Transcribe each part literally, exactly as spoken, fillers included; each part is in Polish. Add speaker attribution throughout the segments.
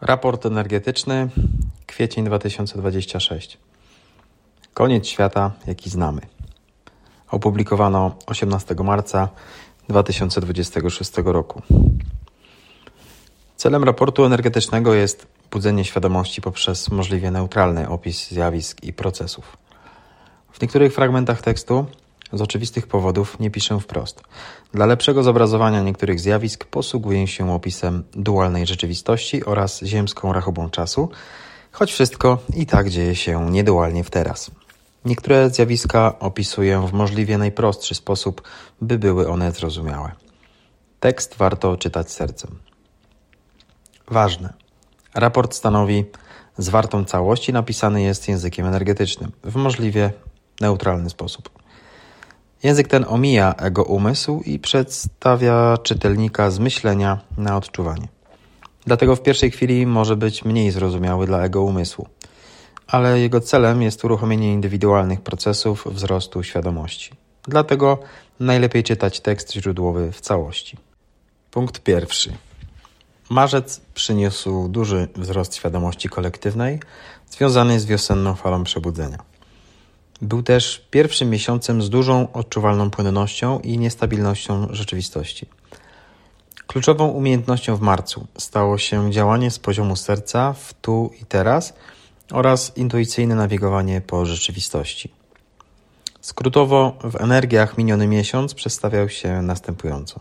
Speaker 1: Raport energetyczny, kwiecień dwa tysiące dwudziesty szósty. Koniec świata, jaki znamy. Opublikowano osiemnastego marca dwa tysiące dwudziestego szóstego roku. Celem raportu energetycznego jest budzenie świadomości poprzez możliwie neutralny opis zjawisk i procesów. W niektórych fragmentach tekstu z oczywistych powodów nie piszę wprost. Dla lepszego zobrazowania niektórych zjawisk posługuję się opisem dualnej rzeczywistości oraz ziemską rachubą czasu, choć wszystko i tak dzieje się niedualnie w teraz. Niektóre zjawiska opisuję w możliwie najprostszy sposób, by były one zrozumiałe. Tekst warto czytać sercem. Ważne. Raport stanowi zwartą całość i napisany jest językiem energetycznym, w możliwie neutralny sposób. Język ten omija ego umysł i przedstawia czytelnika z myślenia na odczuwanie. Dlatego w pierwszej chwili może być mniej zrozumiały dla ego umysłu, ale jego celem jest uruchomienie indywidualnych procesów wzrostu świadomości. Dlatego najlepiej czytać tekst źródłowy w całości. Punkt pierwszy. Marzec przyniósł duży wzrost świadomości kolektywnej związany z wiosenną falą przebudzenia. Był też pierwszym miesiącem z dużą odczuwalną płynnością i niestabilnością rzeczywistości. Kluczową umiejętnością w marcu stało się działanie z poziomu serca w tu i teraz oraz intuicyjne nawigowanie po rzeczywistości. Skrótowo w energiach miniony miesiąc przedstawiał się następująco.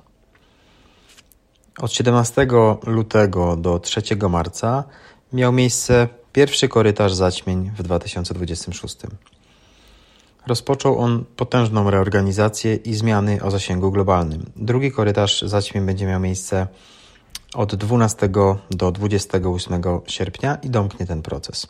Speaker 1: Od siedemnastego lutego do trzeciego marca miał miejsce pierwszy korytarz zaćmień w dwa tysiące dwudziestym szóstym. Rozpoczął on potężną reorganizację i zmiany o zasięgu globalnym. Drugi korytarz zaćmień będzie miał miejsce od dwunastego do dwudziestego ósmego sierpnia i domknie ten proces.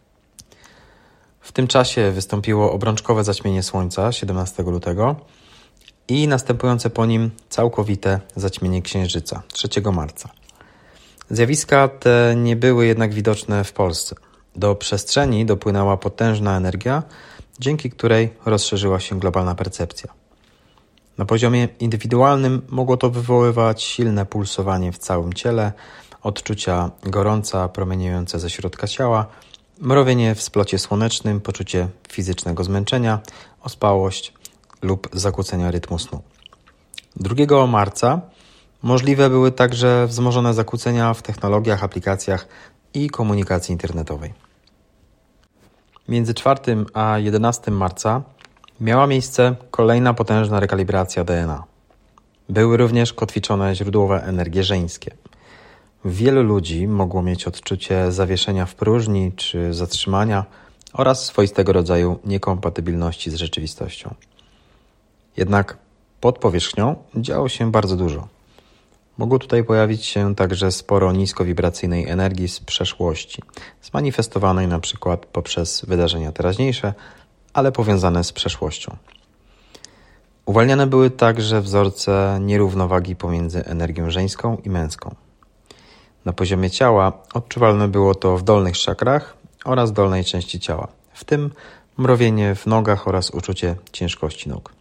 Speaker 1: W tym czasie wystąpiło obrączkowe zaćmienie Słońca siedemnastego lutego i następujące po nim całkowite zaćmienie Księżyca trzeciego marca. Zjawiska te nie były jednak widoczne w Polsce. Do przestrzeni dopłynęła potężna energia, dzięki której rozszerzyła się globalna percepcja. Na poziomie indywidualnym mogło to wywoływać silne pulsowanie w całym ciele, odczucia gorąca promieniujące ze środka ciała, mrowienie w splocie słonecznym, poczucie fizycznego zmęczenia, ospałość lub zakłócenia rytmu snu. drugiego marca możliwe były także wzmożone zakłócenia w technologiach, aplikacjach i komunikacji internetowej. Między czwartego a jedenastego marca miała miejsce kolejna potężna rekalibracja D N A. Były również kotwiczone źródłowe energie żeńskie. Wielu ludzi mogło mieć odczucie zawieszenia w próżni czy zatrzymania oraz swoistego rodzaju niekompatybilności z rzeczywistością. Jednak pod powierzchnią działo się bardzo dużo. Mogło tutaj pojawić się także sporo niskowibracyjnej energii z przeszłości, zmanifestowanej na przykład poprzez wydarzenia teraźniejsze, ale powiązane z przeszłością. Uwalniane były także wzorce nierównowagi pomiędzy energią żeńską i męską. Na poziomie ciała odczuwalne było to w dolnych czakrach oraz dolnej części ciała, w tym mrowienie w nogach oraz uczucie ciężkości nóg.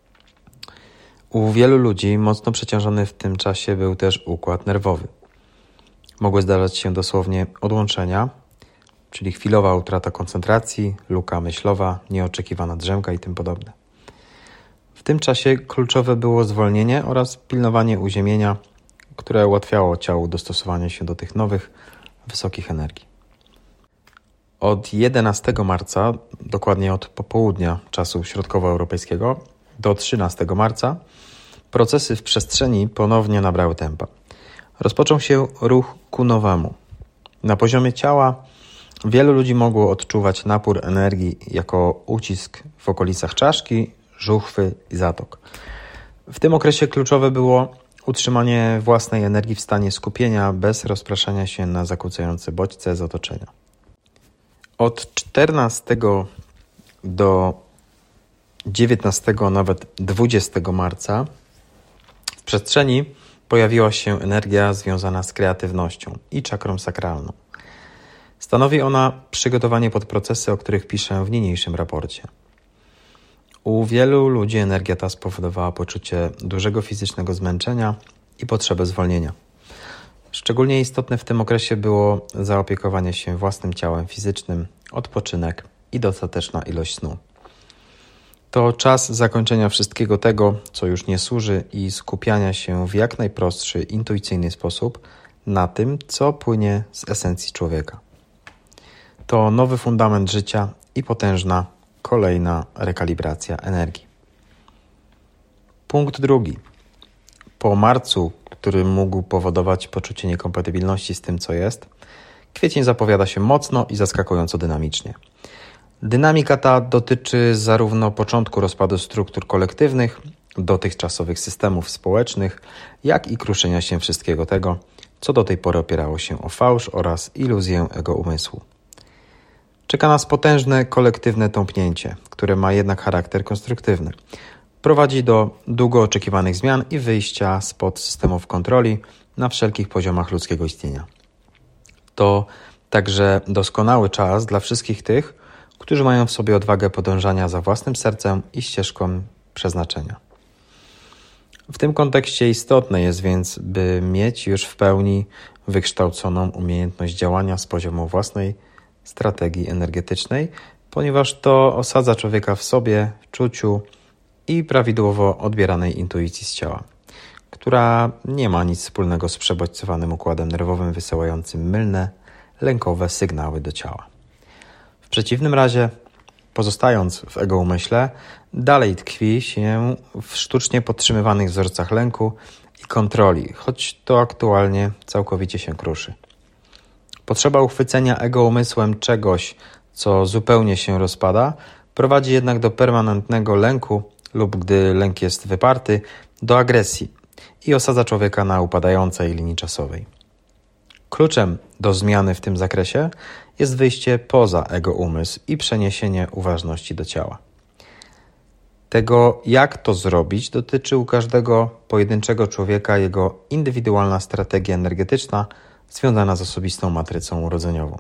Speaker 1: U wielu ludzi mocno przeciążony w tym czasie był też układ nerwowy. Mogły zdarzać się dosłownie odłączenia, czyli chwilowa utrata koncentracji, luka myślowa, nieoczekiwana drzemka i tym podobne. W tym czasie kluczowe było zwolnienie oraz pilnowanie uziemienia, które ułatwiało ciału dostosowanie się do tych nowych, wysokich energii. Od jedenastego marca, dokładnie od popołudnia czasu środkowoeuropejskiego, do trzynastego marca procesy w przestrzeni ponownie nabrały tempa. Rozpoczął się ruch ku nowemu. Na poziomie ciała wielu ludzi mogło odczuwać napór energii jako ucisk w okolicach czaszki, żuchwy i zatok. W tym okresie kluczowe było utrzymanie własnej energii w stanie skupienia bez rozpraszania się na zakłócające bodźce z otoczenia. Od czternastego do dziewiętnastego, nawet dwudziestego marca w przestrzeni pojawiła się energia związana z kreatywnością i czakrą sakralną. Stanowi ona przygotowanie pod procesy, o których piszę w niniejszym raporcie. U wielu ludzi energia ta spowodowała poczucie dużego fizycznego zmęczenia i potrzebę zwolnienia. Szczególnie istotne w tym okresie było zaopiekowanie się własnym ciałem fizycznym, odpoczynek i dostateczna ilość snu. To czas zakończenia wszystkiego tego, co już nie służy i skupiania się w jak najprostszy, intuicyjny sposób na tym, co płynie z esencji człowieka. To nowy fundament życia i potężna, kolejna rekalibracja energii. Punkt drugi. Po marcu, który mógł powodować poczucie niekompatybilności z tym, co jest, kwiecień zapowiada się mocno i zaskakująco dynamicznie. Dynamika ta dotyczy zarówno początku rozpadu struktur kolektywnych, dotychczasowych systemów społecznych, jak i kruszenia się wszystkiego tego, co do tej pory opierało się o fałsz oraz iluzję ego umysłu. Czeka nas potężne kolektywne tąpnięcie, które ma jednak charakter konstruktywny. Prowadzi do długo oczekiwanych zmian i wyjścia spod systemów kontroli na wszelkich poziomach ludzkiego istnienia. To także doskonały czas dla wszystkich tych, którzy mają w sobie odwagę podążania za własnym sercem i ścieżką przeznaczenia. W tym kontekście istotne jest więc, by mieć już w pełni wykształconą umiejętność działania z poziomu własnej strategii energetycznej, ponieważ to osadza człowieka w sobie, w czuciu i prawidłowo odbieranej intuicji z ciała, która nie ma nic wspólnego z przebodźcowanym układem nerwowym wysyłającym mylne, lękowe sygnały do ciała. W przeciwnym razie, pozostając w ego umyśle, dalej tkwi się w sztucznie podtrzymywanych wzorcach lęku i kontroli, choć to aktualnie całkowicie się kruszy. Potrzeba uchwycenia ego umysłem czegoś, co zupełnie się rozpada, prowadzi jednak do permanentnego lęku lub, gdy lęk jest wyparty, do agresji i osadza człowieka na upadającej linii czasowej. Kluczem do zmiany w tym zakresie jest wyjście poza ego umysł i przeniesienie uważności do ciała. Tego, jak to zrobić, dotyczy u każdego pojedynczego człowieka jego indywidualna strategia energetyczna związana z osobistą matrycą urodzeniową.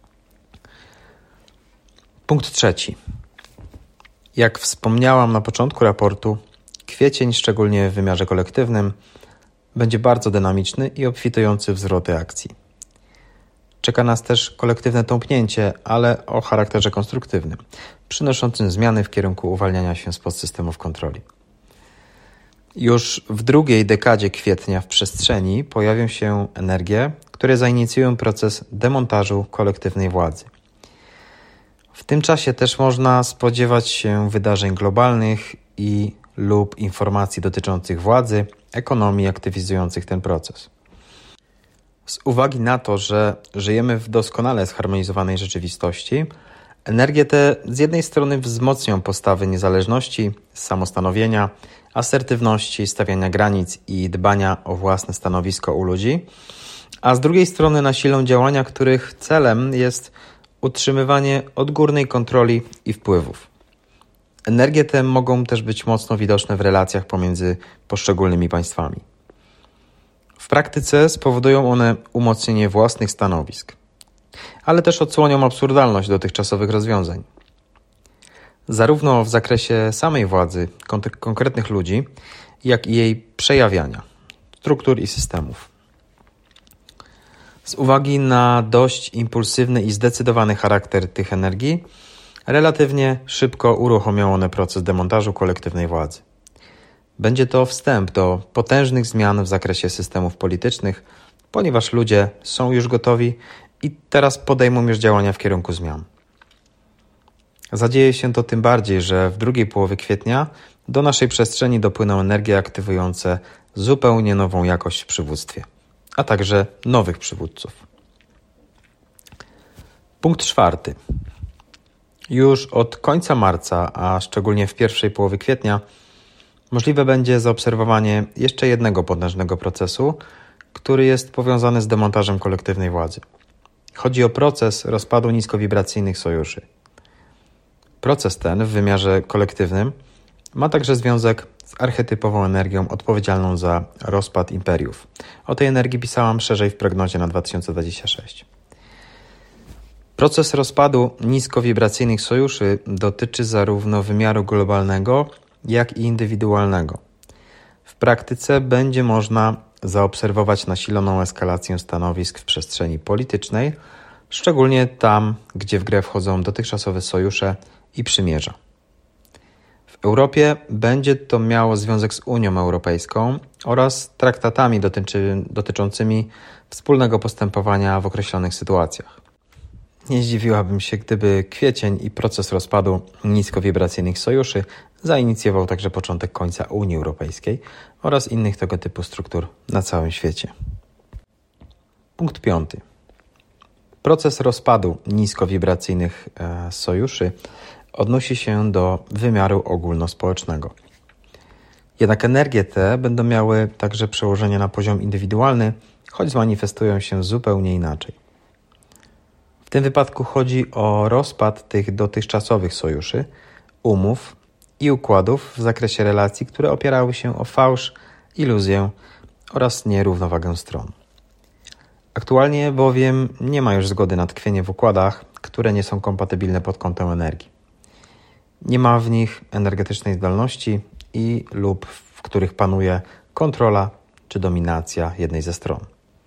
Speaker 1: Punkt trzeci. Jak wspomniałam na początku raportu, kwiecień, szczególnie w wymiarze kolektywnym, będzie bardzo dynamiczny i obfitujący w zwroty akcji. Czeka nas też kolektywne tąpnięcie, ale o charakterze konstruktywnym, przynoszącym zmiany w kierunku uwalniania się spod systemów kontroli. Już w drugiej dekadzie kwietnia w przestrzeni pojawią się energie, które zainicjują proces demontażu kolektywnej władzy. W tym czasie też można spodziewać się wydarzeń globalnych i lub informacji dotyczących władzy, ekonomii aktywizujących ten proces. Z uwagi na to, że żyjemy w doskonale zharmonizowanej rzeczywistości, energie te z jednej strony wzmocnią postawy niezależności, samostanowienia, asertywności, stawiania granic i dbania o własne stanowisko u ludzi, a z drugiej strony nasilą działania, których celem jest utrzymywanie odgórnej kontroli i wpływów. Energie te mogą też być mocno widoczne w relacjach pomiędzy poszczególnymi państwami. W praktyce spowodują one umocnienie własnych stanowisk, ale też odsłonią absurdalność dotychczasowych rozwiązań. Zarówno w zakresie samej władzy konkretnych ludzi, jak i jej przejawiania, struktur i systemów. Z uwagi na dość impulsywny i zdecydowany charakter tych energii, relatywnie szybko uruchomią one proces demontażu kolektywnej władzy. Będzie to wstęp do potężnych zmian w zakresie systemów politycznych, ponieważ ludzie są już gotowi i teraz podejmą już działania w kierunku zmian. Zadzieje się to tym bardziej, że w drugiej połowie kwietnia do naszej przestrzeni dopłyną energie aktywujące zupełnie nową jakość w przywództwie, a także nowych przywódców. Punkt czwarty. Już od końca marca, a szczególnie w pierwszej połowie kwietnia, możliwe będzie zaobserwowanie jeszcze jednego potężnego procesu, który jest powiązany z demontażem kolektywnej władzy. Chodzi o proces rozpadu niskowibracyjnych sojuszy. Proces ten w wymiarze kolektywnym ma także związek z archetypową energią odpowiedzialną za rozpad imperiów. O tej energii pisałam szerzej w prognozie na dwa tysiące dwudziesty szósty. Proces rozpadu niskowibracyjnych sojuszy dotyczy zarówno wymiaru globalnego, jak i indywidualnego. W praktyce będzie można zaobserwować nasiloną eskalację stanowisk w przestrzeni politycznej, szczególnie tam, gdzie w grę wchodzą dotychczasowe sojusze i przymierza. W Europie będzie to miało związek z Unią Europejską oraz traktatami dotyczy, dotyczącymi wspólnego postępowania w określonych sytuacjach. Nie zdziwiłabym się, gdyby kwiecień i proces rozpadu niskowibracyjnych sojuszy zainicjował także początek końca Unii Europejskiej oraz innych tego typu struktur na całym świecie. Punkt piąty. Proces rozpadu niskowibracyjnych e, sojuszy odnosi się do wymiaru ogólnospołecznego. Jednak energie te będą miały także przełożenie na poziom indywidualny, choć zmanifestują się zupełnie inaczej. W tym wypadku chodzi o rozpad tych dotychczasowych sojuszy, umów i układów w zakresie relacji, które opierały się o fałsz, iluzję oraz nierównowagę stron. Aktualnie bowiem nie ma już zgody na tkwienie w układach, które nie są kompatybilne pod kątem energii. Nie ma w nich energetycznej zdolności i lub w których panuje kontrola czy dominacja jednej ze stron.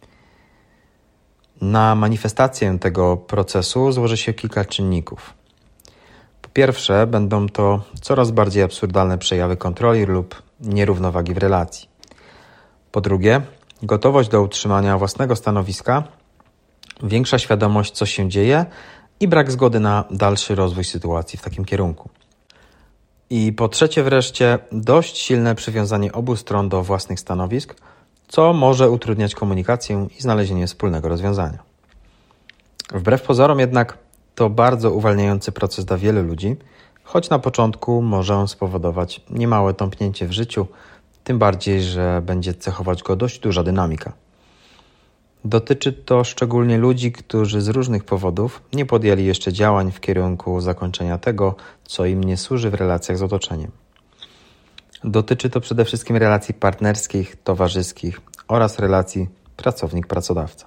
Speaker 1: Na manifestację tego procesu złoży się kilka czynników. Po pierwsze, będą to coraz bardziej absurdalne przejawy kontroli lub nierównowagi w relacji. Po drugie, gotowość do utrzymania własnego stanowiska, większa świadomość, co się dzieje i brak zgody na dalszy rozwój sytuacji w takim kierunku. I po trzecie wreszcie, dość silne przywiązanie obu stron do własnych stanowisk, co może utrudniać komunikację i znalezienie wspólnego rozwiązania. Wbrew pozorom jednak to bardzo uwalniający proces dla wielu ludzi, choć na początku może on spowodować niemałe tąpnięcie w życiu, tym bardziej, że będzie cechować go dość duża dynamika. Dotyczy to szczególnie ludzi, którzy z różnych powodów nie podjęli jeszcze działań w kierunku zakończenia tego, co im nie służy w relacjach z otoczeniem. Dotyczy to przede wszystkim relacji partnerskich, towarzyskich oraz relacji pracownik-pracodawca.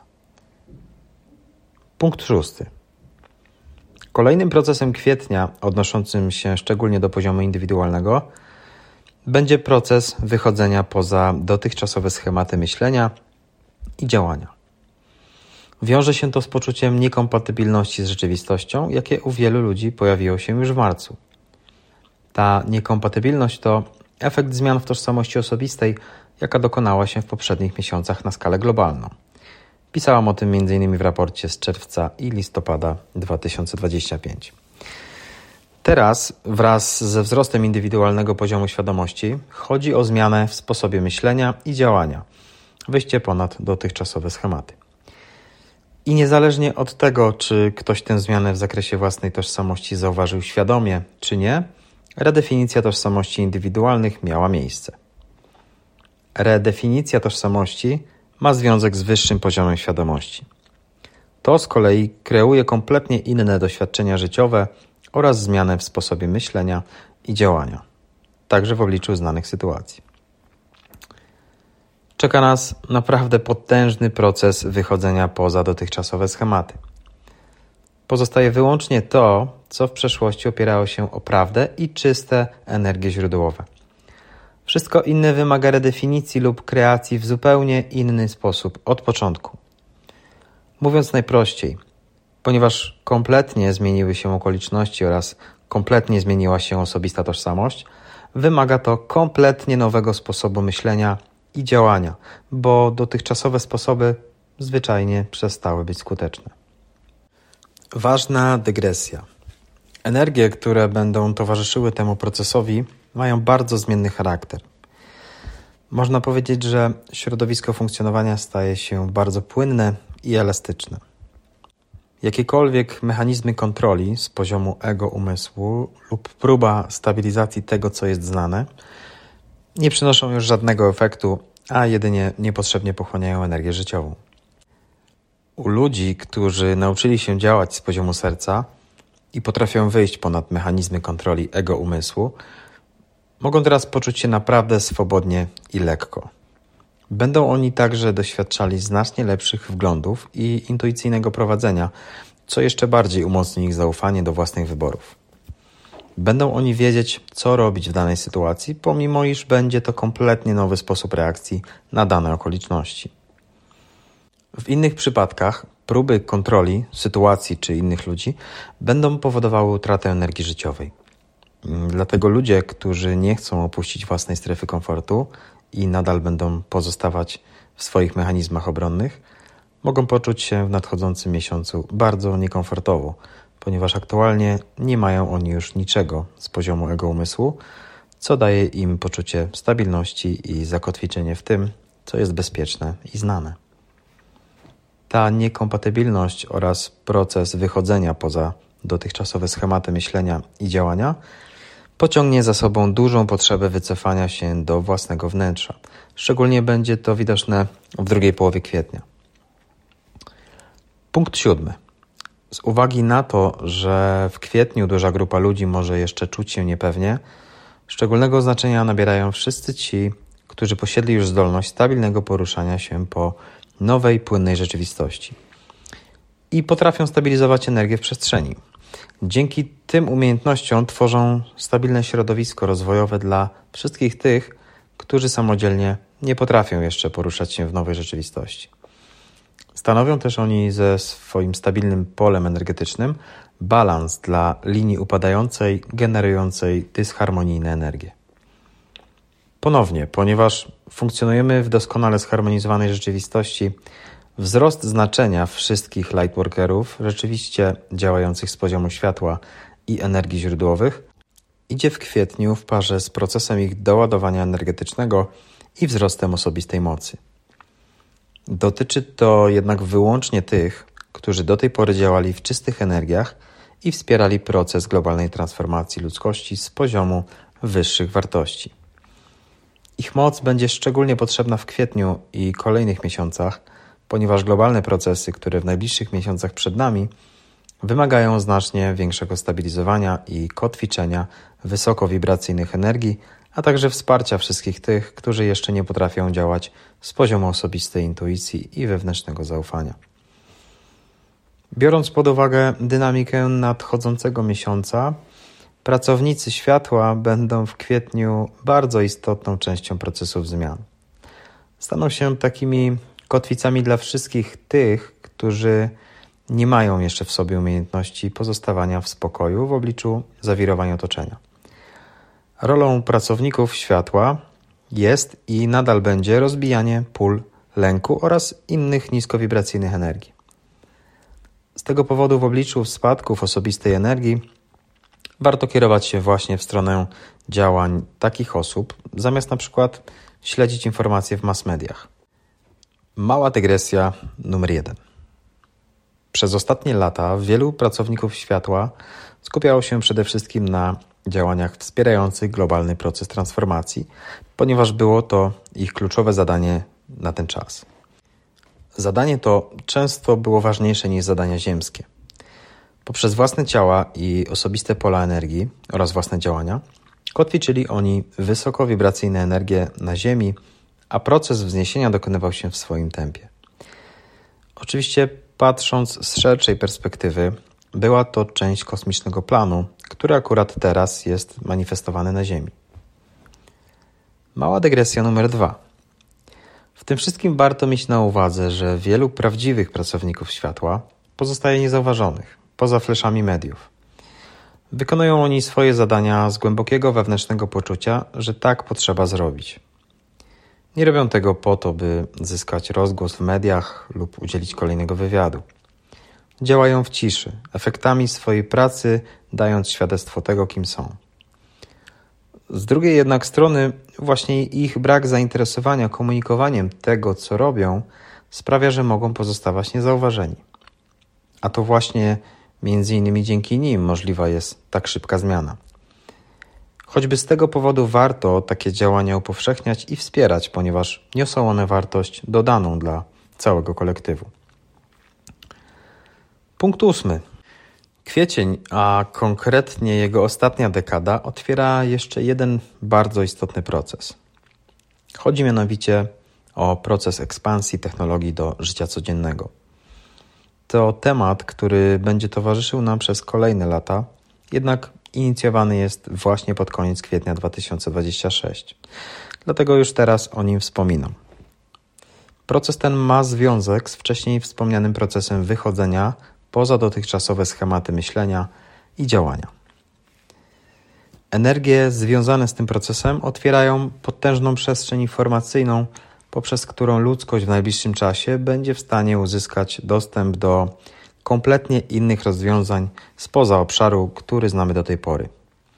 Speaker 1: Punkt szósty. Kolejnym procesem kwietnia, odnoszącym się szczególnie do poziomu indywidualnego, będzie proces wychodzenia poza dotychczasowe schematy myślenia i działania. Wiąże się to z poczuciem niekompatybilności z rzeczywistością, jakie u wielu ludzi pojawiło się już w marcu. Ta niekompatybilność to efekt zmian w tożsamości osobistej, jaka dokonała się w poprzednich miesiącach na skalę globalną. Pisałam o tym między innymi w raporcie z czerwca i listopada dwa tysiące dwudziestego piątego. Teraz, wraz ze wzrostem indywidualnego poziomu świadomości, chodzi o zmianę w sposobie myślenia i działania, wyjście ponad dotychczasowe schematy. I niezależnie od tego, czy ktoś tę zmianę w zakresie własnej tożsamości zauważył świadomie, czy nie, redefinicja tożsamości indywidualnych miała miejsce. Redefinicja tożsamości ma związek z wyższym poziomem świadomości. To z kolei kreuje kompletnie inne doświadczenia życiowe oraz zmianę w sposobie myślenia i działania, także w obliczu znanych sytuacji. Czeka nas naprawdę potężny proces wychodzenia poza dotychczasowe schematy. Pozostaje wyłącznie to, co w przeszłości opierało się o prawdę i czyste energie źródłowe. Wszystko inne wymaga redefinicji lub kreacji w zupełnie inny sposób od początku. Mówiąc najprościej, ponieważ kompletnie zmieniły się okoliczności oraz kompletnie zmieniła się osobista tożsamość, wymaga to kompletnie nowego sposobu myślenia i działania, bo dotychczasowe sposoby zwyczajnie przestały być skuteczne. Ważna dygresja. Energie, które będą towarzyszyły temu procesowi, mają bardzo zmienny charakter. Można powiedzieć, że środowisko funkcjonowania staje się bardzo płynne i elastyczne. Jakiekolwiek mechanizmy kontroli z poziomu ego umysłu lub próba stabilizacji tego, co jest znane, nie przynoszą już żadnego efektu, a jedynie niepotrzebnie pochłaniają energię życiową. U ludzi, którzy nauczyli się działać z poziomu serca i potrafią wyjść ponad mechanizmy kontroli ego umysłu, mogą teraz poczuć się naprawdę swobodnie i lekko. Będą oni także doświadczali znacznie lepszych wglądów i intuicyjnego prowadzenia, co jeszcze bardziej umocni ich zaufanie do własnych wyborów. Będą oni wiedzieć, co robić w danej sytuacji, pomimo iż będzie to kompletnie nowy sposób reakcji na dane okoliczności. W innych przypadkach próby kontroli sytuacji czy innych ludzi będą powodowały utratę energii życiowej. Dlatego ludzie, którzy nie chcą opuścić własnej strefy komfortu i nadal będą pozostawać w swoich mechanizmach obronnych, mogą poczuć się w nadchodzącym miesiącu bardzo niekomfortowo, ponieważ aktualnie nie mają oni już niczego z poziomu ego umysłu, co daje im poczucie stabilności i zakotwiczenie w tym, co jest bezpieczne i znane. Ta niekompatybilność oraz proces wychodzenia poza dotychczasowe schematy myślenia i działania pociągnie za sobą dużą potrzebę wycofania się do własnego wnętrza. Szczególnie będzie to widoczne w drugiej połowie kwietnia. Punkt siódmy. Z uwagi na to, że w kwietniu duża grupa ludzi może jeszcze czuć się niepewnie, szczególnego znaczenia nabierają wszyscy ci, którzy posiedli już zdolność stabilnego poruszania się po nowej, płynnej rzeczywistości i potrafią stabilizować energię w przestrzeni. Dzięki tym umiejętnościom tworzą stabilne środowisko rozwojowe dla wszystkich tych, którzy samodzielnie nie potrafią jeszcze poruszać się w nowej rzeczywistości. Stanowią też oni ze swoim stabilnym polem energetycznym balans dla linii upadającej, generującej dysharmonijne energie. Ponownie, ponieważ funkcjonujemy w doskonale zharmonizowanej rzeczywistości, wzrost znaczenia wszystkich lightworkerów rzeczywiście działających z poziomu światła i energii źródłowych idzie w kwietniu w parze z procesem ich doładowania energetycznego i wzrostem osobistej mocy. Dotyczy to jednak wyłącznie tych, którzy do tej pory działali w czystych energiach i wspierali proces globalnej transformacji ludzkości z poziomu wyższych wartości. Ich moc będzie szczególnie potrzebna w kwietniu i kolejnych miesiącach, ponieważ globalne procesy, które w najbliższych miesiącach przed nami, wymagają znacznie większego stabilizowania i kotwiczenia wysokowibracyjnych energii, a także wsparcia wszystkich tych, którzy jeszcze nie potrafią działać z poziomu osobistej intuicji i wewnętrznego zaufania. Biorąc pod uwagę dynamikę nadchodzącego miesiąca, pracownicy światła będą w kwietniu bardzo istotną częścią procesów zmian. Staną się takimi kotwicami dla wszystkich tych, którzy nie mają jeszcze w sobie umiejętności pozostawania w spokoju w obliczu zawirowań otoczenia. Rolą pracowników światła jest i nadal będzie rozbijanie pól lęku oraz innych niskowibracyjnych energii. Z tego powodu w obliczu spadków osobistej energii warto kierować się właśnie w stronę działań takich osób, zamiast na przykład śledzić informacje w mass mediach. Mała dygresja numer jeden. Przez ostatnie lata wielu pracowników światła skupiało się przede wszystkim na działaniach wspierających globalny proces transformacji, ponieważ było to ich kluczowe zadanie na ten czas. Zadanie to często było ważniejsze niż zadania ziemskie. Poprzez własne ciała i osobiste pola energii oraz własne działania kotwiczyli oni wysokowibracyjne energie na Ziemi, a proces wzniesienia dokonywał się w swoim tempie. Oczywiście, patrząc z szerszej perspektywy, była to część kosmicznego planu, który akurat teraz jest manifestowany na Ziemi. Mała dygresja numer dwa. W tym wszystkim warto mieć na uwadze, że wielu prawdziwych pracowników światła pozostaje niezauważonych, poza fleszami mediów. Wykonują oni swoje zadania z głębokiego wewnętrznego poczucia, że tak potrzeba zrobić. Nie robią tego po to, by zyskać rozgłos w mediach lub udzielić kolejnego wywiadu. Działają w ciszy, efektami swojej pracy dając świadectwo tego, kim są. Z drugiej jednak strony właśnie ich brak zainteresowania komunikowaniem tego, co robią, sprawia, że mogą pozostawać niezauważeni. A to właśnie między innymi dzięki nim możliwa jest tak szybka zmiana. Choćby z tego powodu warto takie działania upowszechniać i wspierać, ponieważ niosą one wartość dodaną dla całego kolektywu. Punkt ósmy. Kwiecień, a konkretnie jego ostatnia dekada, otwiera jeszcze jeden bardzo istotny proces. Chodzi mianowicie o proces ekspansji technologii do życia codziennego. To temat, który będzie towarzyszył nam przez kolejne lata, jednak inicjowany jest właśnie pod koniec kwietnia dwa tysiące dwudziestego szóstego. Dlatego już teraz o nim wspominam. Proces ten ma związek z wcześniej wspomnianym procesem wychodzenia poza dotychczasowe schematy myślenia i działania. Energie związane z tym procesem otwierają potężną przestrzeń informacyjną, poprzez którą ludzkość w najbliższym czasie będzie w stanie uzyskać dostęp do kompletnie innych rozwiązań spoza obszaru, który znamy do tej pory.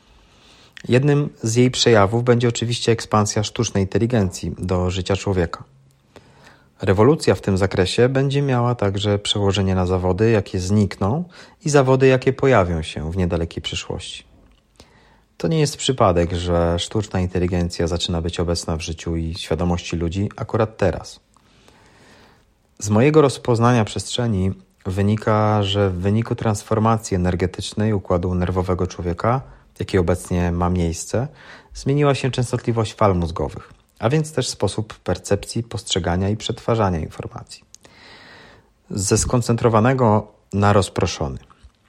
Speaker 1: Jednym z jej przejawów będzie oczywiście ekspansja sztucznej inteligencji do życia człowieka. Rewolucja w tym zakresie będzie miała także przełożenie na zawody, jakie znikną i zawody, jakie pojawią się w niedalekiej przyszłości. To nie jest przypadek, że sztuczna inteligencja zaczyna być obecna w życiu i świadomości ludzi akurat teraz. Z mojego rozpoznania przestrzeni wynika, że w wyniku transformacji energetycznej układu nerwowego człowieka, jaki obecnie ma miejsce, zmieniła się częstotliwość fal mózgowych, a więc też sposób percepcji, postrzegania i przetwarzania informacji. Ze skoncentrowanego na rozproszony.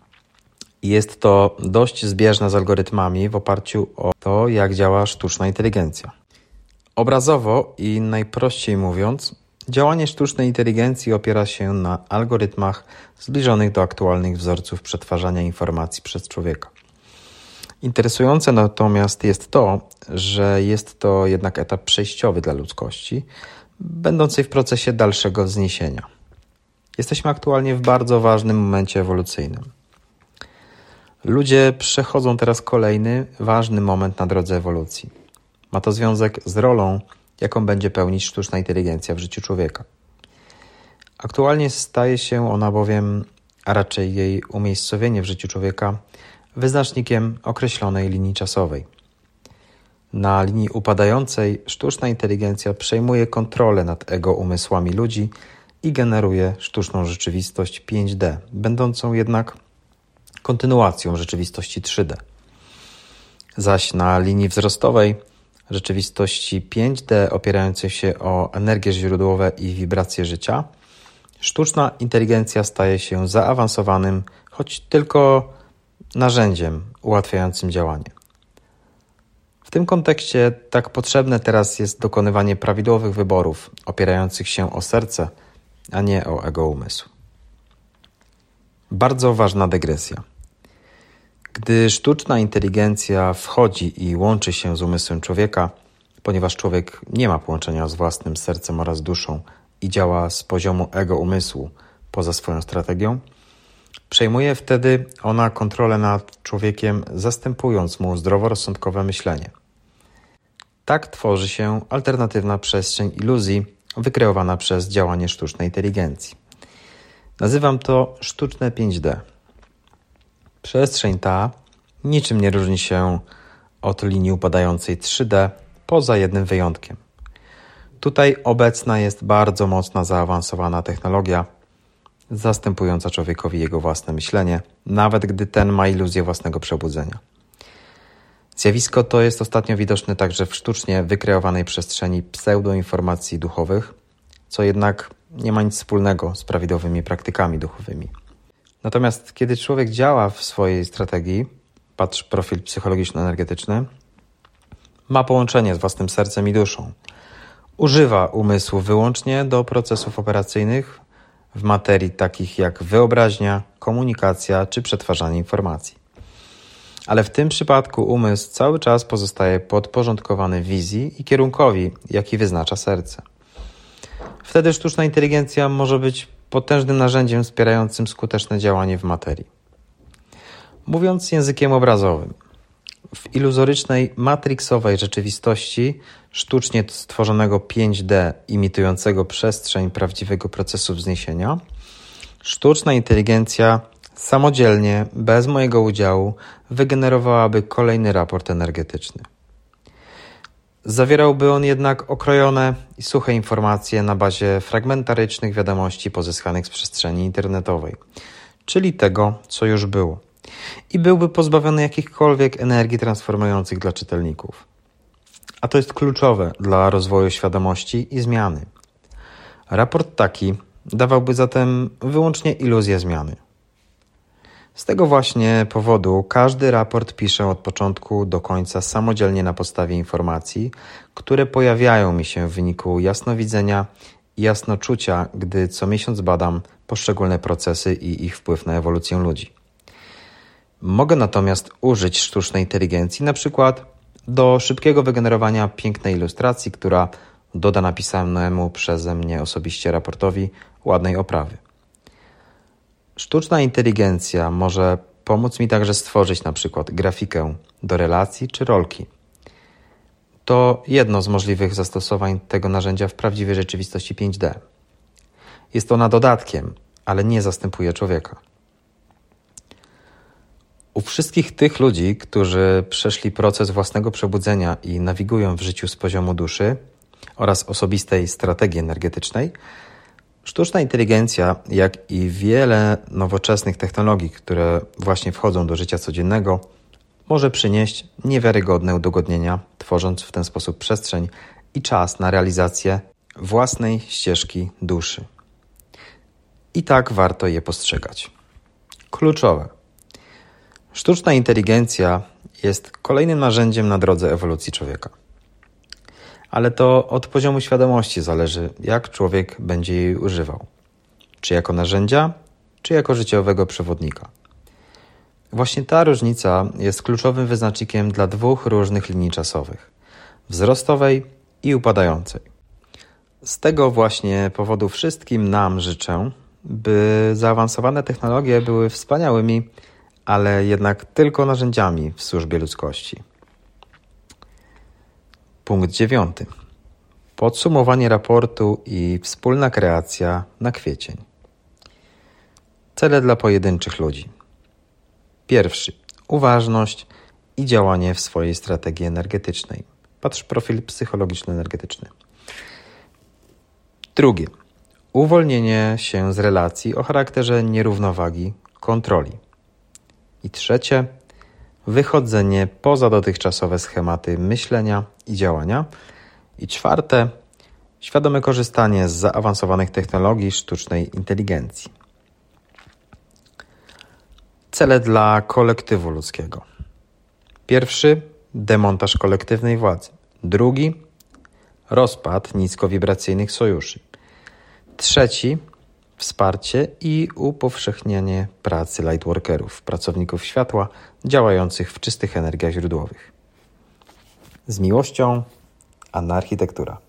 Speaker 1: Jest to dość zbieżne z algorytmami w oparciu o to, jak działa sztuczna inteligencja. Obrazowo i najprościej mówiąc, działanie sztucznej inteligencji opiera się na algorytmach zbliżonych do aktualnych wzorców przetwarzania informacji przez człowieka. Interesujące natomiast jest to, że jest to jednak etap przejściowy dla ludzkości, będący w procesie dalszego wzniesienia. Jesteśmy aktualnie w bardzo ważnym momencie ewolucyjnym. Ludzie przechodzą teraz kolejny, ważny moment na drodze ewolucji. Ma to związek z rolą, jaką będzie pełnić sztuczna inteligencja w życiu człowieka. Aktualnie staje się ona bowiem, a raczej jej umiejscowienie w życiu człowieka, wyznacznikiem określonej linii czasowej. Na linii upadającej sztuczna inteligencja przejmuje kontrolę nad ego umysłami ludzi i generuje sztuczną rzeczywistość pięć D, będącą jednak kontynuacją rzeczywistości trzy D. Zaś na linii wzrostowej rzeczywistości pięć D opierającej się o energie źródłowe i wibracje życia, sztuczna inteligencja staje się zaawansowanym, choć tylko narzędziem ułatwiającym działanie. W tym kontekście tak potrzebne teraz jest dokonywanie prawidłowych wyborów opierających się o serce, a nie o ego umysł. Bardzo ważna dygresja. Gdy sztuczna inteligencja wchodzi i łączy się z umysłem człowieka, ponieważ człowiek nie ma połączenia z własnym sercem oraz duszą i działa z poziomu ego umysłu poza swoją strategią, przejmuje wtedy ona kontrolę nad człowiekiem, zastępując mu zdroworozsądkowe myślenie. Tak tworzy się alternatywna przestrzeń iluzji wykreowana przez działanie sztucznej inteligencji. Nazywam to sztuczne pięć D. Przestrzeń ta niczym nie różni się od linii upadającej trzy D, poza jednym wyjątkiem. Tutaj obecna jest bardzo mocna, zaawansowana technologia, zastępująca człowiekowi jego własne myślenie, nawet gdy ten ma iluzję własnego przebudzenia. Zjawisko to jest ostatnio widoczne także w sztucznie wykreowanej przestrzeni pseudoinformacji duchowych, co jednak nie ma nic wspólnego z prawidłowymi praktykami duchowymi. Natomiast kiedy człowiek działa w swojej strategii, patrz profil psychologiczno-energetyczny, ma połączenie z własnym sercem i duszą. Używa umysłu wyłącznie do procesów operacyjnych w materii takich jak wyobraźnia, komunikacja czy przetwarzanie informacji. Ale w tym przypadku umysł cały czas pozostaje podporządkowany wizji i kierunkowi, jaki wyznacza serce. Wtedy sztuczna inteligencja może być potężnym narzędziem wspierającym skuteczne działanie w materii. Mówiąc językiem obrazowym, w iluzorycznej, matrixowej rzeczywistości sztucznie stworzonego pięć D imitującego przestrzeń prawdziwego procesu wzniesienia, sztuczna inteligencja samodzielnie, bez mojego udziału, wygenerowałaby kolejny raport energetyczny. Zawierałby on jednak okrojone i suche informacje na bazie fragmentarycznych wiadomości pozyskanych z przestrzeni internetowej, czyli tego, co już było, i byłby pozbawiony jakichkolwiek energii transformujących dla czytelników. A to jest kluczowe dla rozwoju świadomości i zmiany. Raport taki dawałby zatem wyłącznie iluzję zmiany. Z tego właśnie powodu każdy raport piszę od początku do końca samodzielnie na podstawie informacji, które pojawiają mi się w wyniku jasnowidzenia i jasnoczucia, gdy co miesiąc badam poszczególne procesy i ich wpływ na ewolucję ludzi. Mogę natomiast użyć sztucznej inteligencji na przykład do szybkiego wygenerowania pięknej ilustracji, która doda napisanemu przeze mnie osobiście raportowi ładnej oprawy. Sztuczna inteligencja może pomóc mi także stworzyć na przykład grafikę do relacji czy rolki. To jedno z możliwych zastosowań tego narzędzia w prawdziwej rzeczywistości pięć D. Jest ona dodatkiem, ale nie zastępuje człowieka. U wszystkich tych ludzi, którzy przeszli proces własnego przebudzenia i nawigują w życiu z poziomu duszy oraz osobistej strategii energetycznej, sztuczna inteligencja, jak i wiele nowoczesnych technologii, które właśnie wchodzą do życia codziennego, może przynieść niewiarygodne udogodnienia, tworząc w ten sposób przestrzeń i czas na realizację własnej ścieżki duszy. I tak warto je postrzegać. Kluczowe. Sztuczna inteligencja jest kolejnym narzędziem na drodze ewolucji człowieka. Ale to od poziomu świadomości zależy, jak człowiek będzie jej używał. Czy jako narzędzia, czy jako życiowego przewodnika. Właśnie ta różnica jest kluczowym wyznacznikiem dla dwóch różnych linii czasowych. Wzrostowej i upadającej. Z tego właśnie powodu wszystkim nam życzę, by zaawansowane technologie były wspaniałymi, ale jednak tylko narzędziami w służbie ludzkości. Punkt dziewiąty. Podsumowanie raportu i wspólna kreacja na kwiecień. Cele dla pojedynczych ludzi. Pierwszy. Uważność i działanie w swojej strategii energetycznej. Patrz profil psychologiczno-energetyczny. Drugie. Uwolnienie się z relacji o charakterze nierównowagi, kontroli. I trzecie. Wychodzenie poza dotychczasowe schematy myślenia i działania. I czwarte. Świadome korzystanie z zaawansowanych technologii sztucznej inteligencji. Cele dla kolektywu ludzkiego. Pierwszy. Demontaż kolektywnej władzy. Drugi. Rozpad niskowibracyjnych sojuszy. Trzeci. Wsparcie i upowszechnianie pracy lightworkerów, pracowników światła działających w czystych energiach źródłowych. Z miłością, Anna Architektura.